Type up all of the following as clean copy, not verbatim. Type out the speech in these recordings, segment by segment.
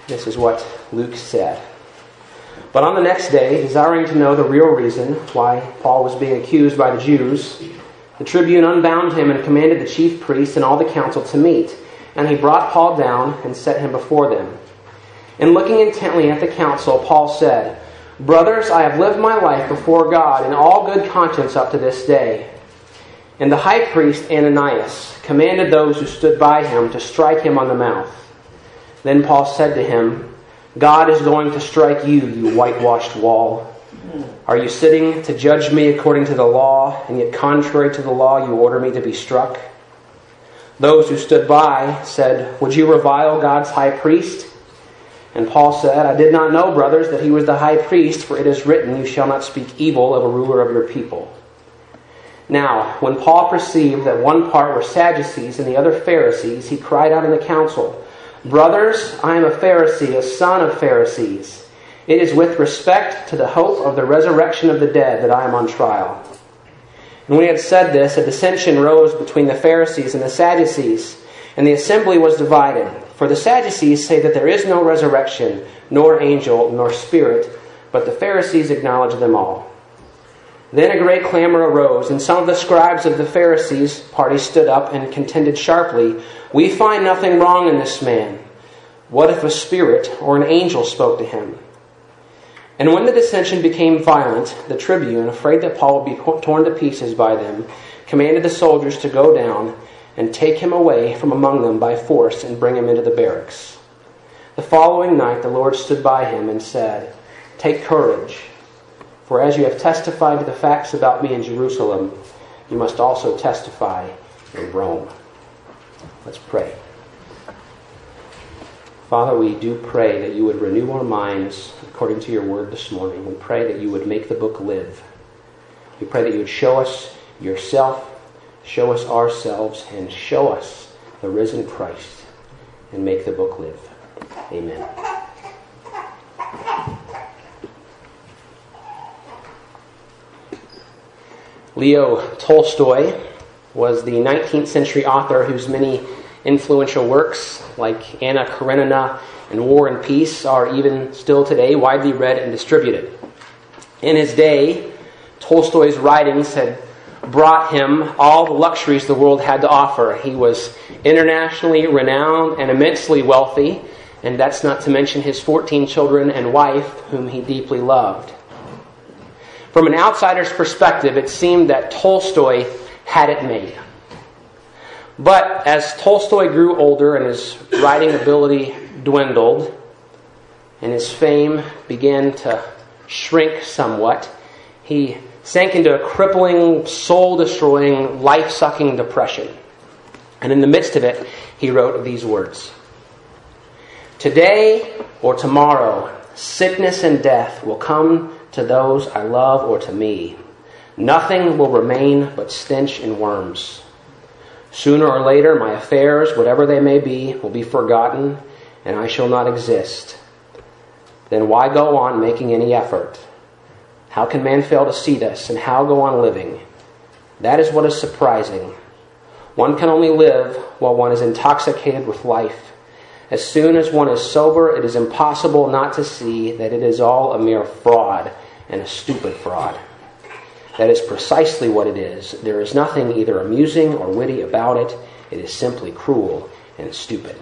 This is what Luke said. But on the next day, desiring to know the real reason why Paul was being accused by the Jews, the tribune unbound him and commanded the chief priests and all the council to meet. And he brought Paul down and set him before them. And looking intently at the council, Paul said, "Brothers, I have lived my life before God in all good conscience up to this day." And the high priest Ananias commanded those who stood by him to strike him on the mouth. Then Paul said to him, "God is going to strike you, you whitewashed wall. Are you sitting to judge me according to the law, and yet contrary to the law you order me to be struck?" Those who stood by said, "Would you revile God's high priest?" And Paul said, "I did not know, brothers, that he was the high priest, for it is written, 'You shall not speak evil of a ruler of your people.'" Now, when Paul perceived that one part were Sadducees and the other Pharisees, he cried out in the council, "Brothers, I am a Pharisee, a son of Pharisees. It is with respect to the hope of the resurrection of the dead that I am on trial." And when he had said this, a dissension rose between the Pharisees and the Sadducees, and the assembly was divided. For the Sadducees say that there is no resurrection, nor angel, nor spirit, but the Pharisees acknowledge them all. Then a great clamor arose, and some of the scribes of the Pharisees' party stood up and contended sharply, "We find nothing wrong in this man. What if a spirit or an angel spoke to him?" And when the dissension became violent, the tribune, afraid that Paul would be torn to pieces by them, commanded the soldiers to go down and take him away from among them by force and bring him into the barracks. The following night the Lord stood by him and said, "Take courage, for as you have testified to the facts about me in Jerusalem, you must also testify in Rome." Let's pray. Father, we do pray that you would renew our minds according to your word this morning. We pray that you would make the book live. We pray that you would show us yourself, show us ourselves, and show us the risen Christ, and make the book live. Amen. Leo Tolstoy was the 19th century author whose many influential works, like Anna Karenina and War and Peace, are even still today widely read and distributed. In his day, Tolstoy's writings had brought him all the luxuries the world had to offer. He was internationally renowned and immensely wealthy, and that's not to mention his 14 children and wife, whom he deeply loved. From an outsider's perspective, it seemed that Tolstoy had it made. But as Tolstoy grew older and his writing ability dwindled, and his fame began to shrink somewhat, he sank into a crippling, soul-destroying, life-sucking depression. And in the midst of it, he wrote these words: "Today or tomorrow, sickness and death will come to those I love or to me. Nothing will remain but stench and worms. Sooner or later, my affairs, whatever they may be, will be forgotten, and I shall not exist. Then why go on making any effort? How can man fail to see this, and how go on living? That is what is surprising. One can only live while one is intoxicated with life. As soon as one is sober, it is impossible not to see that it is all a mere fraud, and a stupid fraud. That is precisely what it is. There is nothing either amusing or witty about it. It is simply cruel and stupid."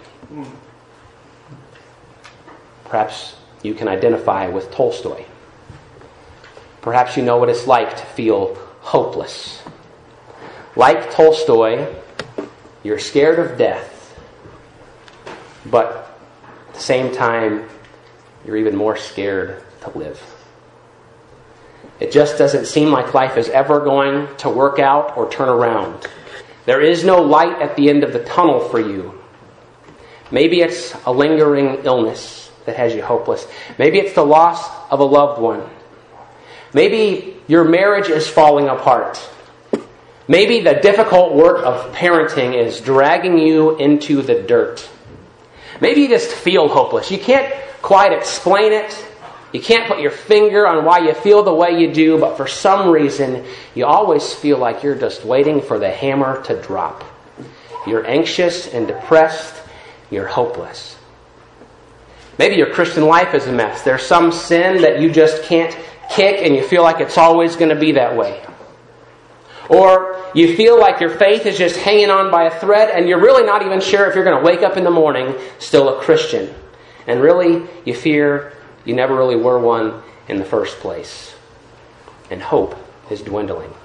Perhaps you can identify with Tolstoy. Perhaps you know what it's like to feel hopeless. Like Tolstoy, you're scared of death, but at the same time, you're even more scared to live. It just doesn't seem like life is ever going to work out or turn around. There is no light at the end of the tunnel for you. Maybe it's a lingering illness that has you hopeless. Maybe it's the loss of a loved one. Maybe your marriage is falling apart. Maybe the difficult work of parenting is dragging you into the dirt. Maybe you just feel hopeless. You can't quite explain it. You can't put your finger on why you feel the way you do, but for some reason, you always feel like you're just waiting for the hammer to drop. You're anxious and depressed. You're hopeless. Maybe your Christian life is a mess. There's some sin that you just can't kick and you feel like it's always going to be that way. Or you feel like your faith is just hanging on by a thread and you're really not even sure if you're going to wake up in the morning still a Christian. And really, you fear you never really were one in the first place. And hope is dwindling.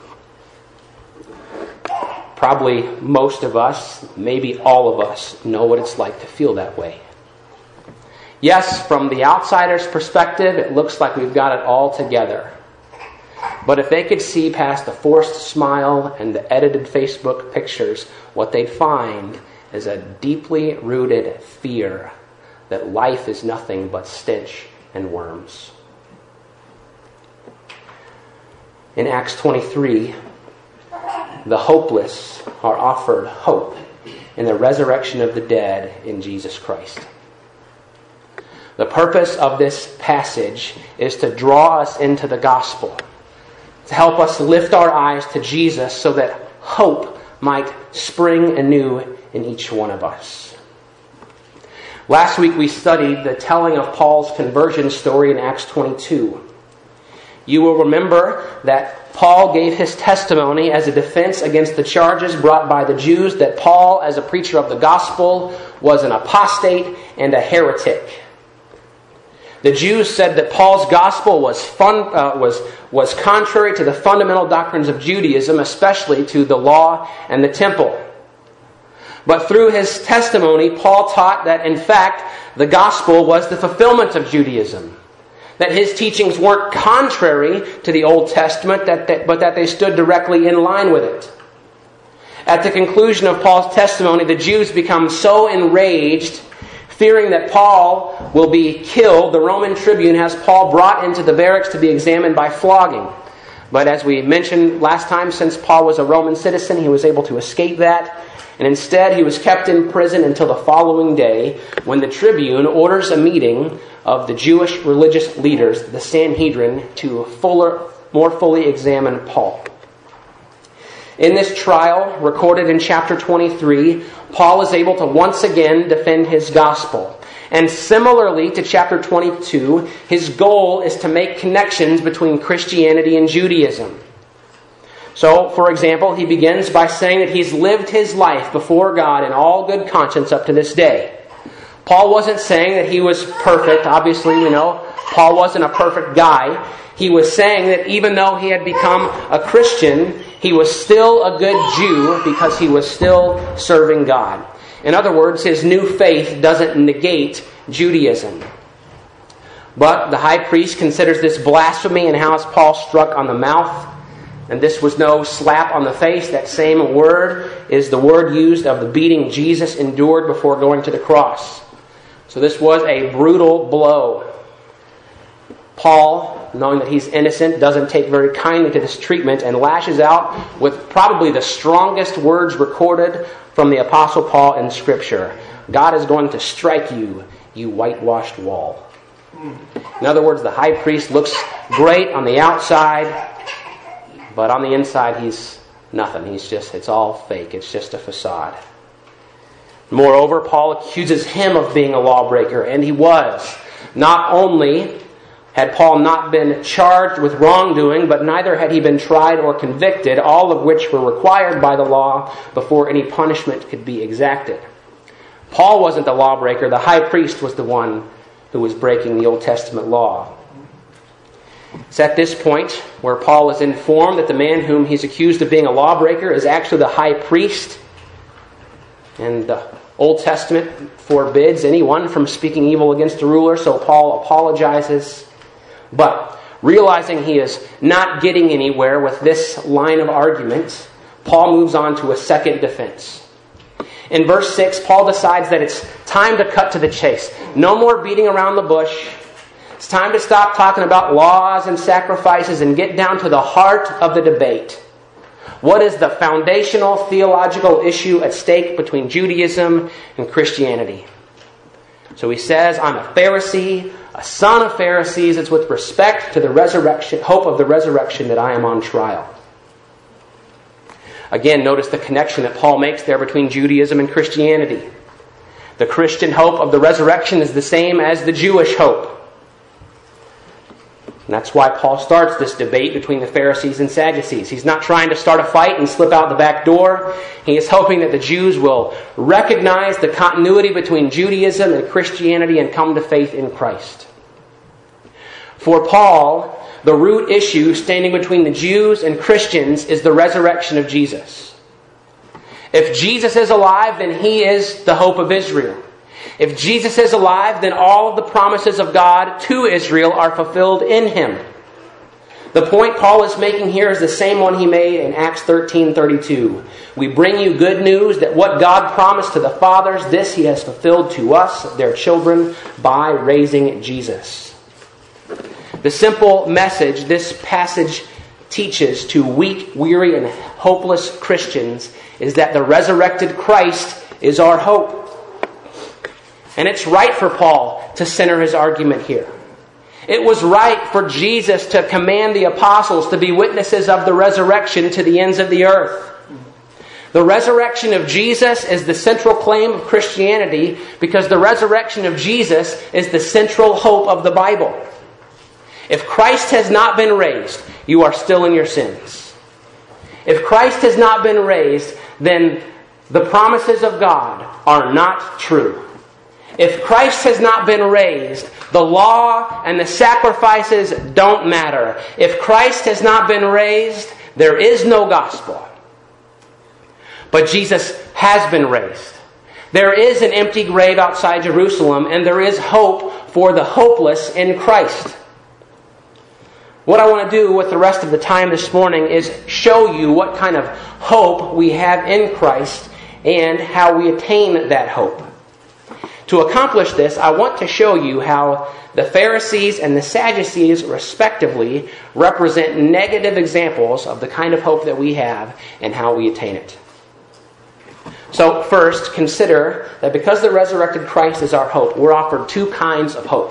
Probably most of us, maybe all of us, know what it's like to feel that way. Yes, from the outsider's perspective, it looks like we've got it all together. But if they could see past the forced smile and the edited Facebook pictures, what they'd find is a deeply rooted fear that life is nothing but stench and worms. In Acts 23, the hopeless are offered hope in the resurrection of the dead in Jesus Christ. The purpose of this passage is to draw us into the gospel, to help us lift our eyes to Jesus so that hope might spring anew in each one of us. Last week we studied the telling of Paul's conversion story in Acts 22. You will remember that Paul gave his testimony as a defense against the charges brought by the Jews that Paul, as a preacher of the gospel, was an apostate and a heretic. The Jews said that Paul's gospel was contrary to the fundamental doctrines of Judaism, especially to the law and the temple. But through his testimony, Paul taught that, in fact, the gospel was the fulfillment of Judaism. That his teachings weren't contrary to the Old Testament, but that they stood directly in line with it. At the conclusion of Paul's testimony, the Jews become so enraged, fearing that Paul will be killed. The Roman tribune has Paul brought into the barracks to be examined by flogging. But as we mentioned last time, since Paul was a Roman citizen, he was able to escape that. And instead, he was kept in prison until the following day, when the tribune orders a meeting of the Jewish religious leaders, the Sanhedrin, to more fully examine Paul. In this trial, recorded in chapter 23, Paul is able to once again defend his gospel. And similarly to chapter 22, his goal is to make connections between Christianity and Judaism. So, for example, he begins by saying that he's lived his life before God in all good conscience up to this day. Paul wasn't saying that he was perfect. Obviously, we know Paul wasn't a perfect guy. He was saying that even though he had become a Christian, he was still a good Jew because he was still serving God. In other words, his new faith doesn't negate Judaism. But the high priest considers this blasphemy and has Paul struck on the mouth. And this was no slap on the face. That same word is the word used of the beating Jesus endured before going to the cross. So this was a brutal blow. Paul, knowing that he's innocent, doesn't take very kindly to this treatment and lashes out with probably the strongest words recorded from the Apostle Paul in Scripture. God is going to strike you, you whitewashed wall. In other words, the high priest looks great on the outside, but on the inside, he's nothing. It's all fake. It's just a facade. Moreover, Paul accuses him of being a lawbreaker, and he was. Not only had Paul not been charged with wrongdoing, but neither had he been tried or convicted, all of which were required by the law before any punishment could be exacted. Paul wasn't the lawbreaker. The high priest was the one who was breaking the Old Testament law. It's at this point where Paul is informed that the man whom he's accused of being a lawbreaker is actually the high priest. And the Old Testament forbids anyone from speaking evil against a ruler, so Paul apologizes. But realizing he is not getting anywhere with this line of argument, Paul moves on to a second defense. In verse 6, Paul decides that it's time to cut to the chase. No more beating around the bush. It's time to stop talking about laws and sacrifices and get down to the heart of the debate. What is the foundational theological issue at stake between Judaism and Christianity? So he says, I'm a Pharisee, a son of Pharisees. It's with respect to the resurrection, hope of the resurrection, that I am on trial. Again, notice the connection that Paul makes there between Judaism and Christianity. The Christian hope of the resurrection is the same as the Jewish hope. And that's why Paul starts this debate between the Pharisees and Sadducees. He's not trying to start a fight and slip out the back door. He is hoping that the Jews will recognize the continuity between Judaism and Christianity and come to faith in Christ. For Paul, the root issue standing between the Jews and Christians is the resurrection of Jesus. If Jesus is alive, then He is the hope of Israel. If Jesus is alive, then all of the promises of God to Israel are fulfilled in Him. The point Paul is making here is the same one he made in Acts 13:32. We bring you good news that what God promised to the fathers, this He has fulfilled to us, their children, by raising Jesus. The simple message this passage teaches to weak, weary, and hopeless Christians is that the resurrected Christ is our hope. And it's right for Paul to center his argument here. It was right for Jesus to command the apostles to be witnesses of the resurrection to the ends of the earth. The resurrection of Jesus is the central claim of Christianity because the resurrection of Jesus is the central hope of the Bible. If Christ has not been raised, you are still in your sins. If Christ has not been raised, then the promises of God are not true. If Christ has not been raised, the law and the sacrifices don't matter. If Christ has not been raised, there is no gospel. But Jesus has been raised. There is an empty grave outside Jerusalem, and there is hope for the hopeless in Christ. What I want to do with the rest of the time this morning is show you what kind of hope we have in Christ and how we attain that hope. To accomplish this, I want to show you how the Pharisees and the Sadducees, respectively, represent negative examples of the kind of hope that we have and how we attain it. So first, consider that because the resurrected Christ is our hope, we're offered two kinds of hope.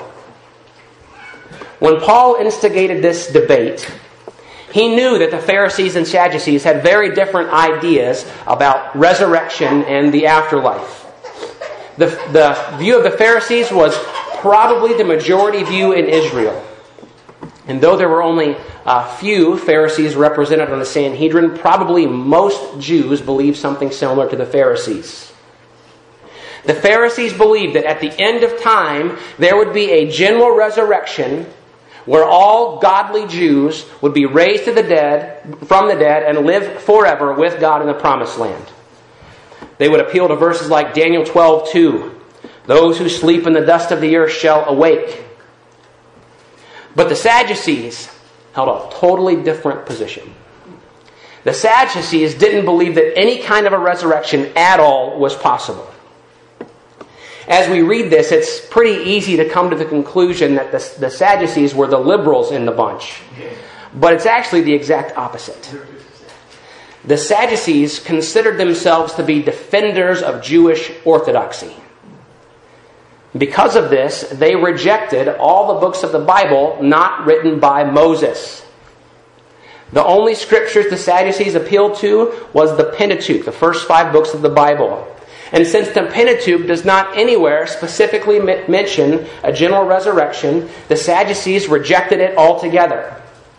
When Paul instigated this debate, he knew that the Pharisees and Sadducees had very different ideas about resurrection and the afterlife. The view of the Pharisees was probably the majority view in Israel. And though there were only a few Pharisees represented on the Sanhedrin, probably most Jews believed something similar to the Pharisees. The Pharisees believed that at the end of time, there would be a general resurrection where all godly Jews would be raised from the dead and live forever with God in the promised land. They would appeal to verses like Daniel 12:2. Those who sleep in the dust of the earth shall awake. But the Sadducees held a totally different position. The Sadducees didn't believe that any kind of a resurrection at all was possible. As we read this, it's pretty easy to come to the conclusion that the Sadducees were the liberals in the bunch. But it's actually the exact opposite. The Sadducees considered themselves to be defenders of Jewish orthodoxy. Because of this, they rejected all the books of the Bible not written by Moses. The only scriptures the Sadducees appealed to was the Pentateuch, the first 5 books of the Bible. And since the Pentateuch does not anywhere specifically mention a general resurrection, the Sadducees rejected it altogether.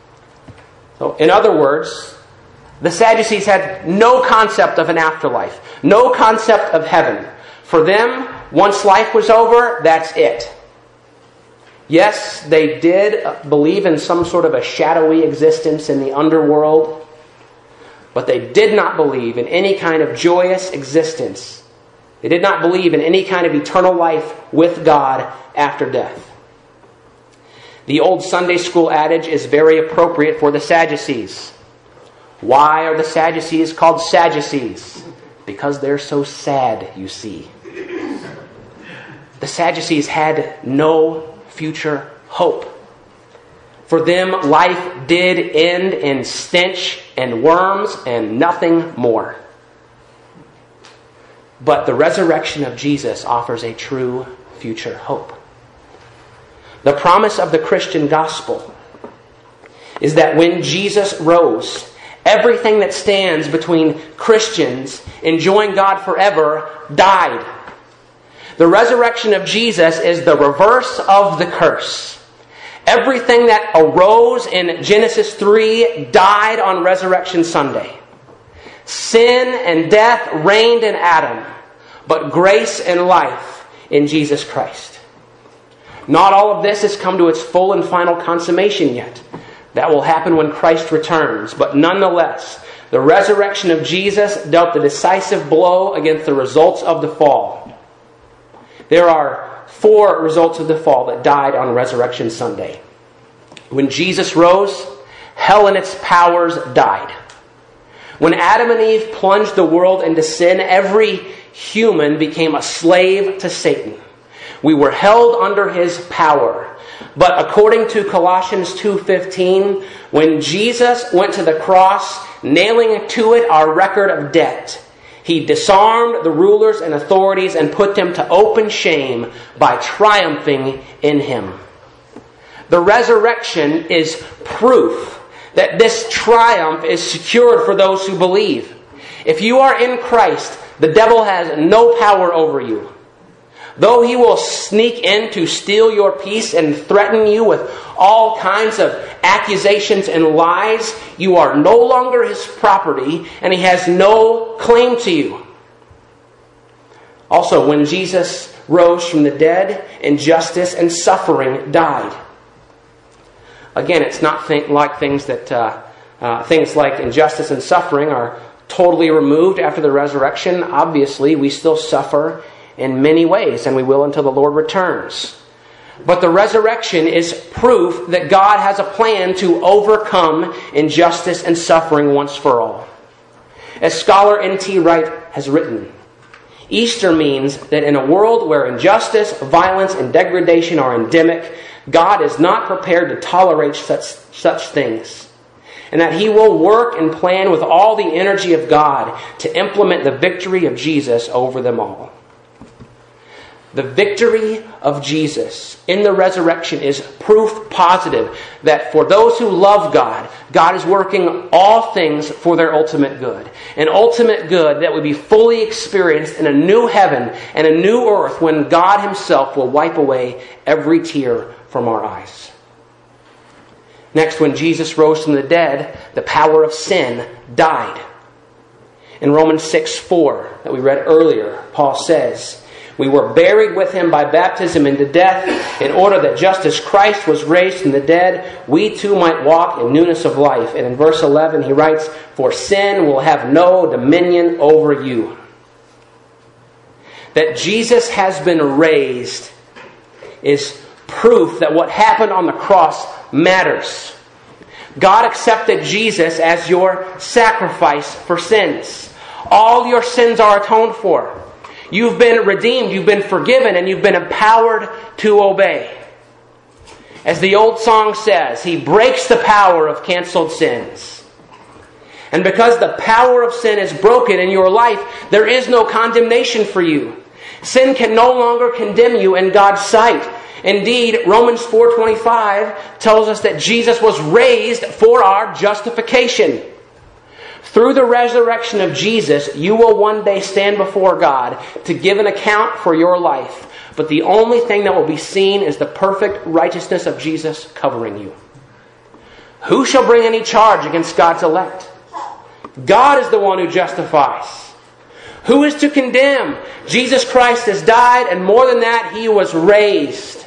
So, in other words, the Sadducees had no concept of an afterlife, no concept of heaven. For them, once life was over, that's it. Yes, they did believe in some sort of a shadowy existence in the underworld, but they did not believe in any kind of joyous existence. They did not believe in any kind of eternal life with God after death. The old Sunday school adage is very appropriate for the Sadducees. Why are the Sadducees called Sadducees? Because they're so sad, you see. The Sadducees had no future hope. For them, life did end in stench and worms and nothing more. But the resurrection of Jesus offers a true future hope. The promise of the Christian gospel is that when Jesus rose, everything that stands between Christians enjoying God forever died. The resurrection of Jesus is the reverse of the curse. Everything that arose in Genesis 3 died on Resurrection Sunday. Sin and death reigned in Adam, but grace and life in Jesus Christ. Not all of this has come to its full and final consummation yet. That will happen when Christ returns. But nonetheless, the resurrection of Jesus dealt the decisive blow against the results of the fall. There are 4 results of the fall that died on Resurrection Sunday. When Jesus rose, hell and its powers died. When Adam and Eve plunged the world into sin, every human became a slave to Satan. We were held under his power. But according to Colossians 2:15, when Jesus went to the cross, nailing to it our record of debt, he disarmed the rulers and authorities and put them to open shame by triumphing in him. The resurrection is proof that this triumph is secured for those who believe. If you are in Christ, the devil has no power over you. Though he will sneak in to steal your peace and threaten you with all kinds of accusations and lies, you are no longer his property and he has no claim to you. Also, when Jesus rose from the dead, injustice and suffering died. Again, it's not like things like injustice and suffering are totally removed after the resurrection. Obviously, we still suffer in many ways, and we will until the Lord returns. But the resurrection is proof that God has a plan to overcome injustice and suffering once for all. As scholar N.T. Wright has written, Easter means that in a world where injustice, violence, and degradation are endemic, God is not prepared to tolerate such things, and that he will work and plan with all the energy of God to implement the victory of Jesus over them all. The victory of Jesus in the resurrection is proof positive that for those who love God, God is working all things for their ultimate good. An ultimate good that will be fully experienced in a new heaven and a new earth when God himself will wipe away every tear from our eyes. Next, when Jesus rose from the dead, the power of sin died. In Romans 6:4 that we read earlier, Paul says, "We were buried with him by baptism into death, in order that just as Christ was raised from the dead, we too might walk in newness of life." And in verse 11 he writes, "For sin will have no dominion over you." That Jesus has been raised is proof that what happened on the cross matters. God accepted Jesus as your sacrifice for sins. All your sins are atoned for. You've been redeemed, you've been forgiven, and you've been empowered to obey. As the old song says, he breaks the power of canceled sins. And because the power of sin is broken in your life, there is no condemnation for you. Sin can no longer condemn you in God's sight. Indeed, Romans 4:25 tells us that Jesus was raised for our justification. Through the resurrection of Jesus, you will one day stand before God to give an account for your life. But the only thing that will be seen is the perfect righteousness of Jesus covering you. Who shall bring any charge against God's elect? God is the one who justifies. Who is to condemn? Jesus Christ has died, and more than that, he was raised.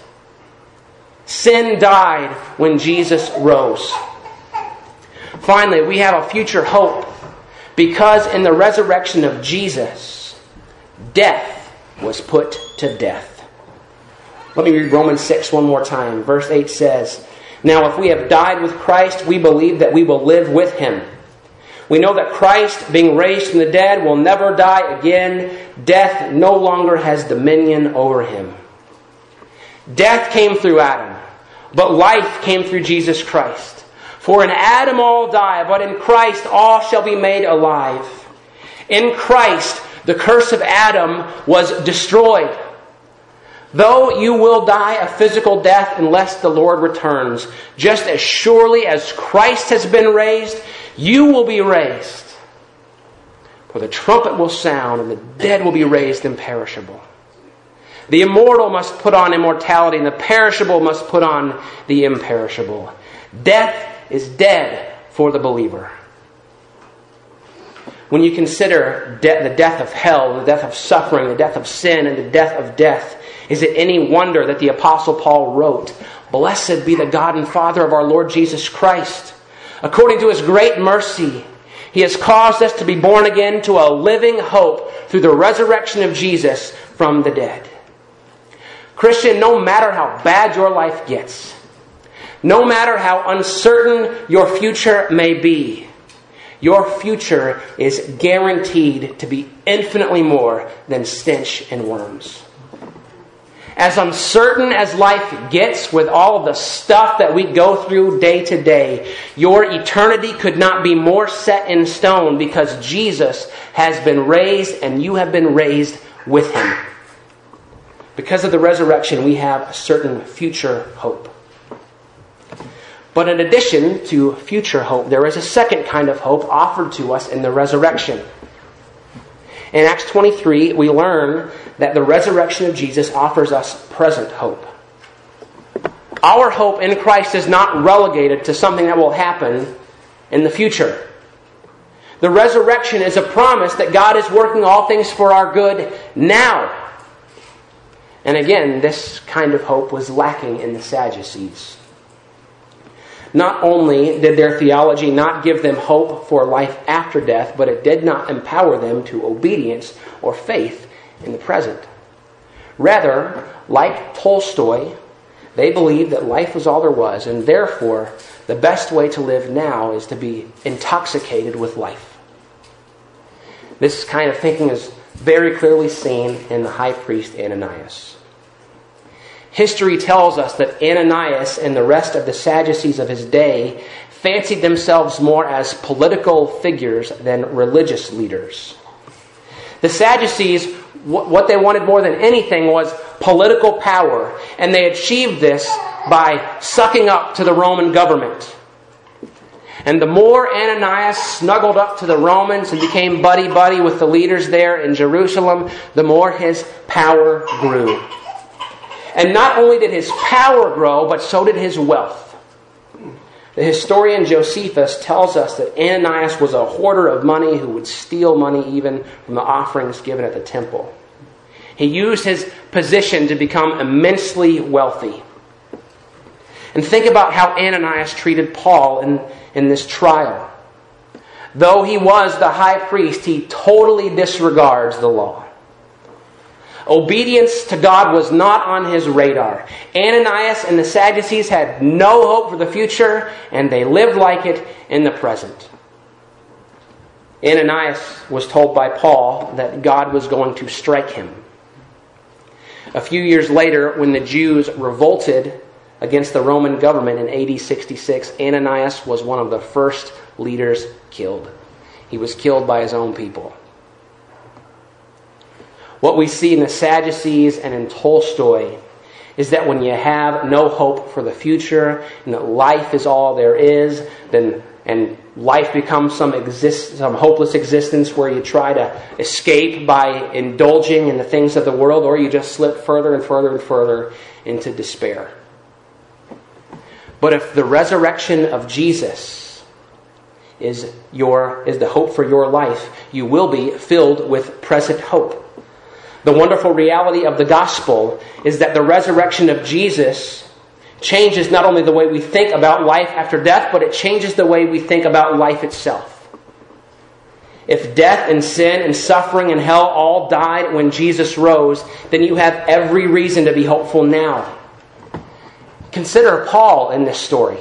Sin died when Jesus rose. Finally, we have a future hope, because in the resurrection of Jesus, death was put to death. Let me read Romans 6 one more time. Verse 8 says, "Now if we have died with Christ, we believe that we will live with him. We know that Christ, being raised from the dead, will never die again. Death no longer has dominion over him." Death came through Adam, but life came through Jesus Christ. For in Adam all die, but in Christ all shall be made alive. In Christ, the curse of Adam was destroyed. Though you will die a physical death unless the Lord returns, just as surely as Christ has been raised, you will be raised. For the trumpet will sound, and the dead will be raised imperishable. The immortal must put on immortality, and the perishable must put on the imperishable. Death is dead for the believer. When you consider the death of hell, the death of suffering, the death of sin, and the death of death, is it any wonder that the Apostle Paul wrote, "Blessed be the God and Father of our Lord Jesus Christ. According to His great mercy, He has caused us to be born again to a living hope through the resurrection of Jesus from the dead." Christian, no matter how bad your life gets, no matter how uncertain your future may be, your future is guaranteed to be infinitely more than stench and worms. As uncertain as life gets with all of the stuff that we go through day to day, your eternity could not be more set in stone because Jesus has been raised and you have been raised with Him. Because of the resurrection, we have a certain future hope. But in addition to future hope, there is a second kind of hope offered to us in the resurrection. In Acts 23, we learn that the resurrection of Jesus offers us present hope. Our hope in Christ is not relegated to something that will happen in the future. The resurrection is a promise that God is working all things for our good now. And again, this kind of hope was lacking in the Sadducees. Not only did their theology not give them hope for life after death, but it did not empower them to obedience or faith in the present. Rather, like Tolstoy, they believed that life was all there was, and therefore the best way to live now is to be intoxicated with life. This kind of thinking is very clearly seen in the high priest Ananias. History tells us that Ananias and the rest of the Sadducees of his day fancied themselves more as political figures than religious leaders. The Sadducees, what they wanted more than anything was political power, and they achieved this by sucking up to the Roman government. And the more Ananias snuggled up to the Romans and became buddy-buddy with the leaders there in Jerusalem, the more his power grew. And not only did his power grow, but so did his wealth. The historian Josephus tells us that Ananias was a hoarder of money who would steal money even from the offerings given at the temple. He used his position to become immensely wealthy. And think about how Ananias treated Paul in this trial. Though he was the high priest, he totally disregards the law. Obedience to God was not on his radar. Ananias and the Sadducees had no hope for the future, and they lived like it in the present. Ananias was told by Paul that God was going to strike him. A few years later, when the Jews revolted against the Roman government in AD 66, Ananias was one of the first leaders killed. He was killed by his own people. What we see in the Sadducees and in Tolstoy is that when you have no hope for the future and that life is all there is, and life becomes some hopeless existence where you try to escape by indulging in the things of the world, or you just slip further and further and further into despair. But if the resurrection of Jesus is the hope for your life, you will be filled with present hope. The wonderful reality of the gospel is that the resurrection of Jesus changes not only the way we think about life after death, but it changes the way we think about life itself. If death and sin and suffering and hell all died when Jesus rose, then you have every reason to be hopeful now. Consider Paul in this story.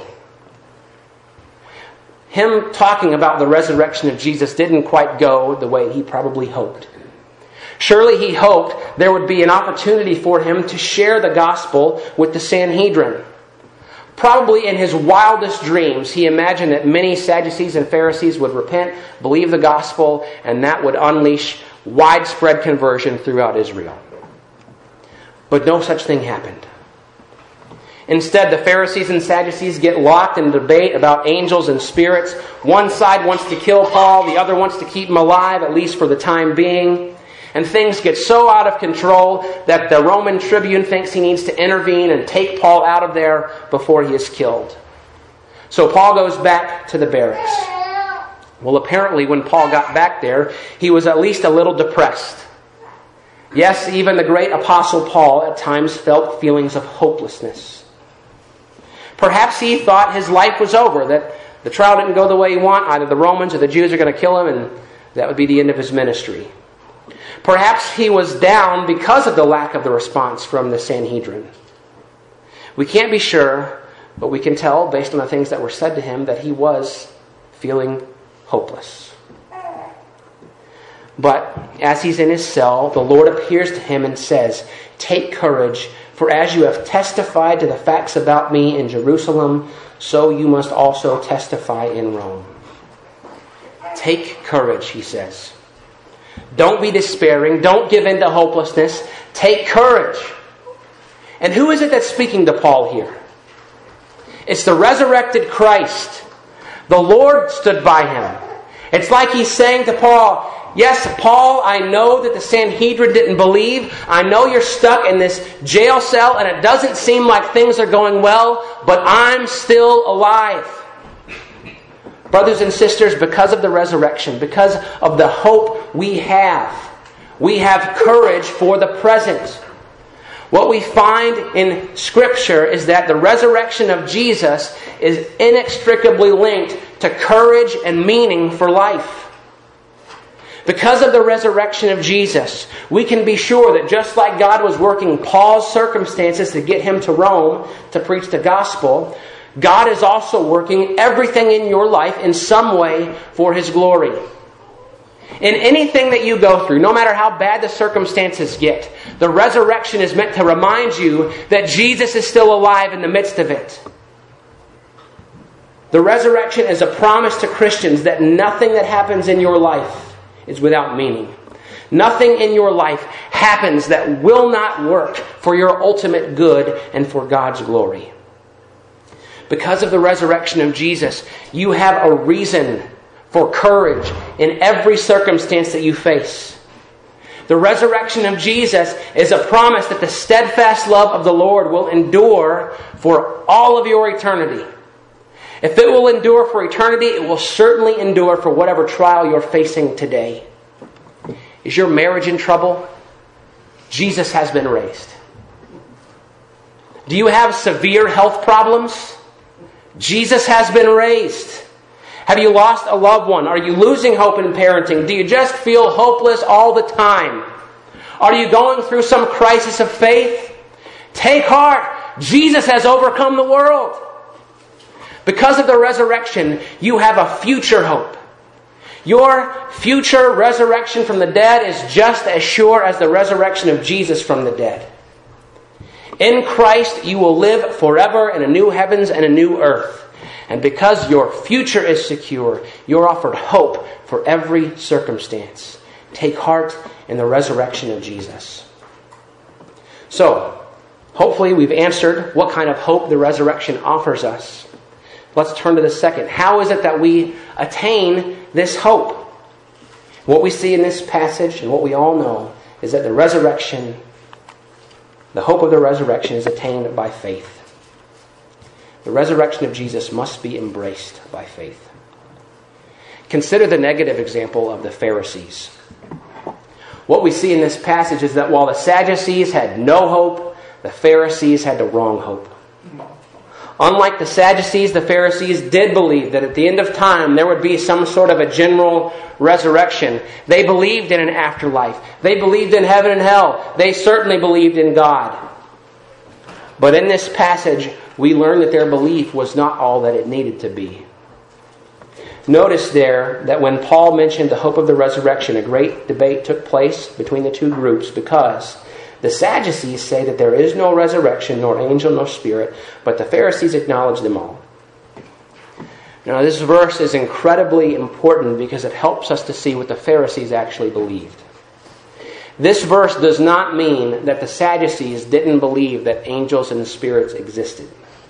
Him talking about the resurrection of Jesus didn't quite go the way he probably hoped. Surely he hoped there would be an opportunity for him to share the gospel with the Sanhedrin. Probably in his wildest dreams, he imagined that many Sadducees and Pharisees would repent, believe the gospel, and that would unleash widespread conversion throughout Israel. But no such thing happened. Instead, the Pharisees and Sadducees get locked in debate about angels and spirits. One side wants to kill Paul, the other wants to keep him alive, at least for the time being. And things get so out of control that the Roman tribune thinks he needs to intervene and take Paul out of there before he is killed. So Paul goes back to the barracks. Well, apparently when Paul got back there, he was at least a little depressed. Yes, even the great apostle Paul at times felt feelings of hopelessness. Perhaps he thought his life was over, that the trial didn't go the way he wanted. Either the Romans or the Jews are going to kill him, and that would be the end of his ministry. Perhaps he was down because of the lack of the response from the Sanhedrin. We can't be sure, but we can tell, based on the things that were said to him, that he was feeling hopeless. But as he's in his cell, the Lord appears to him and says, "Take courage, for as you have testified to the facts about me in Jerusalem, so you must also testify in Rome." Take courage, he says. Don't be despairing. Don't give in to hopelessness. Take courage. And who is it that's speaking to Paul here? It's the resurrected Christ. The Lord stood by him. It's like he's saying to Paul, "Yes, Paul, I know that the Sanhedrin didn't believe. I know you're stuck in this jail cell and it doesn't seem like things are going well, but I'm still alive." Brothers and sisters, because of the resurrection, because of the hope we have courage for the present. What we find in Scripture is that the resurrection of Jesus is inextricably linked to courage and meaning for life. Because of the resurrection of Jesus, we can be sure that just like God was working Paul's circumstances to get him to Rome to preach the gospel, God is also working everything in your life in some way for His glory. In anything that you go through, no matter how bad the circumstances get, the resurrection is meant to remind you that Jesus is still alive in the midst of it. The resurrection is a promise to Christians that nothing that happens in your life is without meaning. Nothing in your life happens that will not work for your ultimate good and for God's glory. Because of the resurrection of Jesus, you have a reason for courage in every circumstance that you face. The resurrection of Jesus is a promise that the steadfast love of the Lord will endure for all of your eternity. If it will endure for eternity, it will certainly endure for whatever trial you're facing today. Is your marriage in trouble? Jesus has been raised. Do you have severe health problems? Jesus has been raised. Have you lost a loved one? Are you losing hope in parenting? Do you just feel hopeless all the time? Are you going through some crisis of faith? Take heart. Jesus has overcome the world. Because of the resurrection, you have a future hope. Your future resurrection from the dead is just as sure as the resurrection of Jesus from the dead. In Christ, you will live forever in a new heavens and a new earth. And because your future is secure, you're offered hope for every circumstance. Take heart in the resurrection of Jesus. So, hopefully we've answered what kind of hope the resurrection offers us. Let's turn to the second. How is it that we attain this hope? What we see in this passage and what we all know is that the resurrection, the hope of the resurrection, is attained by faith. The resurrection of Jesus must be embraced by faith. Consider the negative example of the Pharisees. What we see in this passage is that while the Sadducees had no hope, the Pharisees had the wrong hope. Unlike the Sadducees, the Pharisees did believe that at the end of time there would be some sort of a general resurrection. They believed in an afterlife. They believed in heaven and hell. They certainly believed in God. But in this passage, we learn that their belief was not all that it needed to be. Notice there that when Paul mentioned the hope of the resurrection, a great debate took place between the two groups because the Sadducees say that there is no resurrection, nor angel, nor spirit, but the Pharisees acknowledge them all. Now, this verse is incredibly important because it helps us to see what the Pharisees actually believed. This verse does not mean that the Sadducees didn't believe that angels and spirits existed.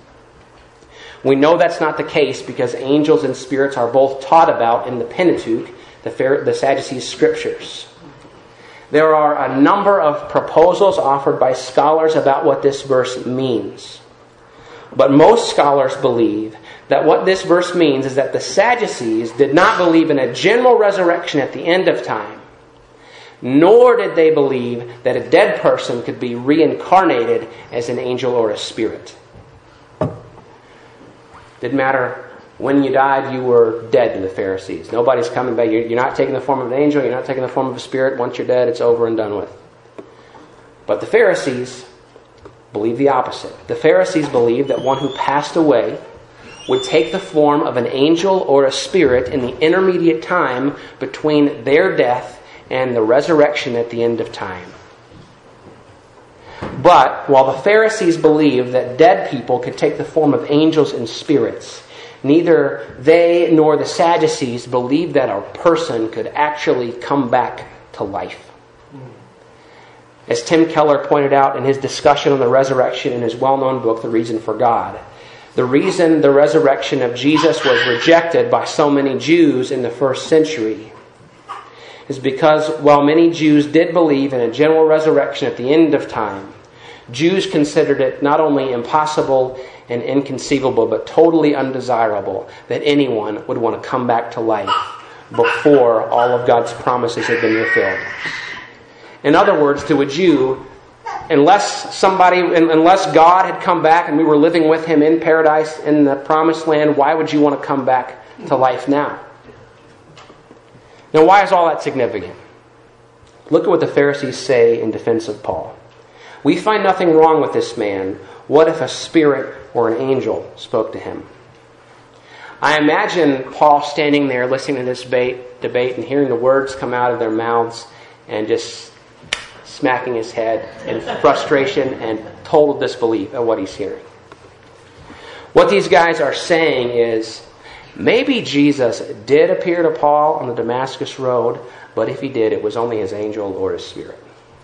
We know that's not the case because angels and spirits are both taught about in the Pentateuch, the Sadducees' scriptures. There are a number of proposals offered by scholars about what this verse means. But most scholars believe that what this verse means is that the Sadducees did not believe in a general resurrection at the end of time, nor did they believe that a dead person could be reincarnated as an angel or a spirit. Didn't matter when you died, you were dead to the Pharisees. Nobody's coming back. You're not taking the form of an angel. You're not taking the form of a spirit. Once you're dead, it's over and done with. But the Pharisees believe the opposite. The Pharisees believe that one who passed away would take the form of an angel or a spirit in the intermediate time between their death and the resurrection at the end of time. But while the Pharisees believed that dead people could take the form of angels and spirits, neither they nor the Sadducees believed that a person could actually come back to life. As Tim Keller pointed out in his discussion on the resurrection in his well-known book, The Reason for God, the reason the resurrection of Jesus was rejected by so many Jews in the first century is because while many Jews did believe in a general resurrection at the end of time, Jews considered it not only impossible and inconceivable, but totally undesirable that anyone would want to come back to life before all of God's promises had been fulfilled. In other words, to a Jew, unless God had come back and we were living with Him in paradise in the promised land, why would you want to come back to life now? Now, why is all that significant? Look at what the Pharisees say in defense of Paul. We find nothing wrong with this man. What if a spirit or an angel spoke to him? I imagine Paul standing there listening to this debate and hearing the words come out of their mouths and just smacking his head in frustration and total disbelief at what he's hearing. What these guys are saying is, maybe Jesus did appear to Paul on the Damascus Road, but if he did, it was only his angel or his spirit.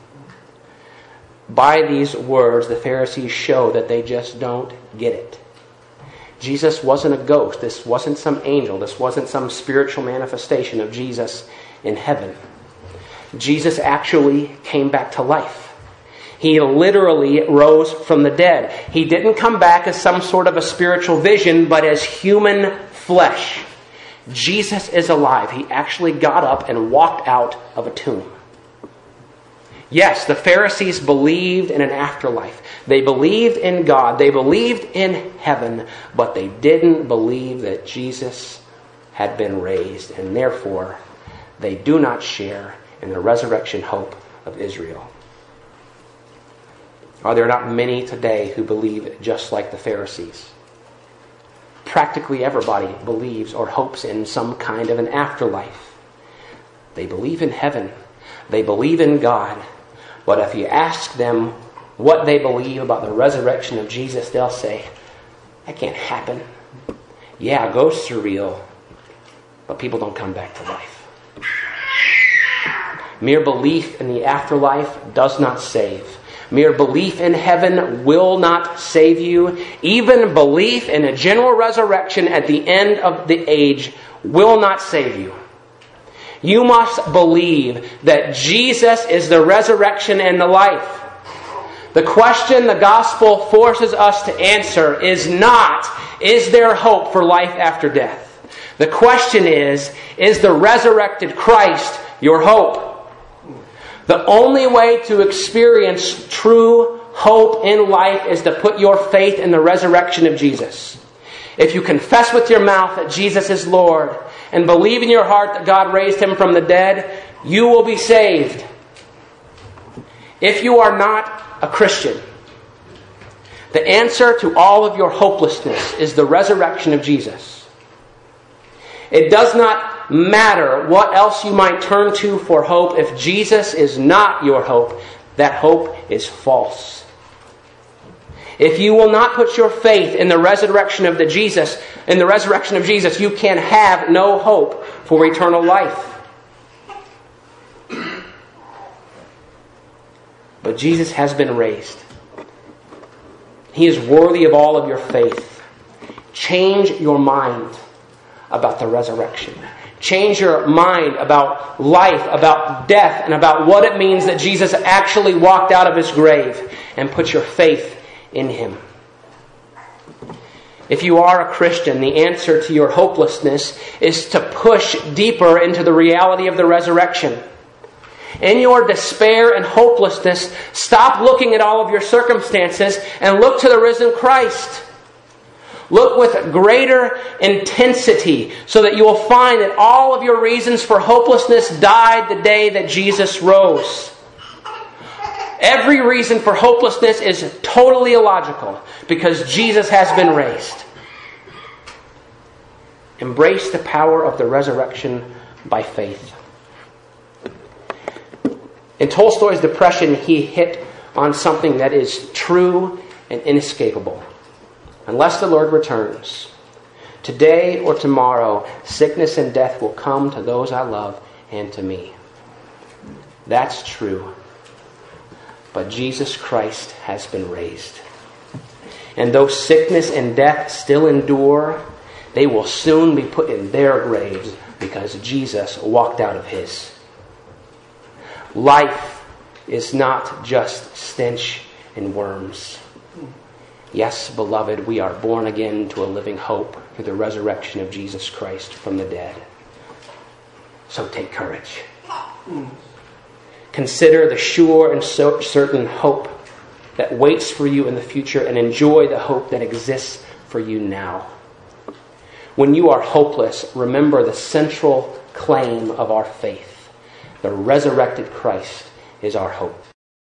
By these words, the Pharisees show that they just don't get it. Jesus wasn't a ghost. This wasn't some angel. This wasn't some spiritual manifestation of Jesus in heaven. Jesus actually came back to life. He literally rose from the dead. He didn't come back as some sort of a spiritual vision, but as human flesh. Jesus is alive. He actually got up and walked out of a tomb. Yes, the Pharisees believed in an afterlife. They believed in God. They believed in heaven. But they didn't believe that Jesus had been raised. And therefore, they do not share in the resurrection hope of Israel. Are there not many today who believe just like the Pharisees? Practically everybody believes or hopes in some kind of an afterlife. They believe in heaven. They believe in God. But if you ask them what they believe about the resurrection of Jesus, they'll say, that can't happen. Yeah, ghosts are real, but people don't come back to life. Mere belief in the afterlife does not save. Mere belief in heaven will not save you. Even belief in a general resurrection at the end of the age will not save you. You must believe that Jesus is the resurrection and the life. The question the gospel forces us to answer is not, is there hope for life after death? The question is the resurrected Christ your hope? The only way to experience true hope in life is to put your faith in the resurrection of Jesus. If you confess with your mouth that Jesus is Lord and believe in your heart that God raised Him from the dead, you will be saved. If you are not a Christian, the answer to all of your hopelessness is the resurrection of Jesus. It does not matter what else you might turn to for hope. If Jesus is not your hope, that hope is false. If you will not put your faith in the resurrection of Jesus, you can have no hope for eternal life. But Jesus has been raised. He is worthy of all of your faith. Change your mind about the resurrection. Change your mind about life, about death, and about what it means that Jesus actually walked out of his grave, and put your faith in him. If you are a Christian, the answer to your hopelessness is to push deeper into the reality of the resurrection. In your despair and hopelessness, stop looking at all of your circumstances and look to the risen Christ. Look with greater intensity so that you will find that all of your reasons for hopelessness died the day that Jesus rose. Every reason for hopelessness is totally illogical because Jesus has been raised. Embrace the power of the resurrection by faith. In Tolstoy's Depression, he hit on something that is true and inescapable. Unless the Lord returns, today or tomorrow, sickness and death will come to those I love and to me. That's true. But Jesus Christ has been raised. And though sickness and death still endure, they will soon be put in their graves because Jesus walked out of his. Life is not just stench and worms. Yes, beloved, we are born again to a living hope through the resurrection of Jesus Christ from the dead. So take courage. Consider the sure and certain hope that waits for you in the future, and enjoy the hope that exists for you now. When you are hopeless, remember the central claim of our faith. The resurrected Christ is our hope.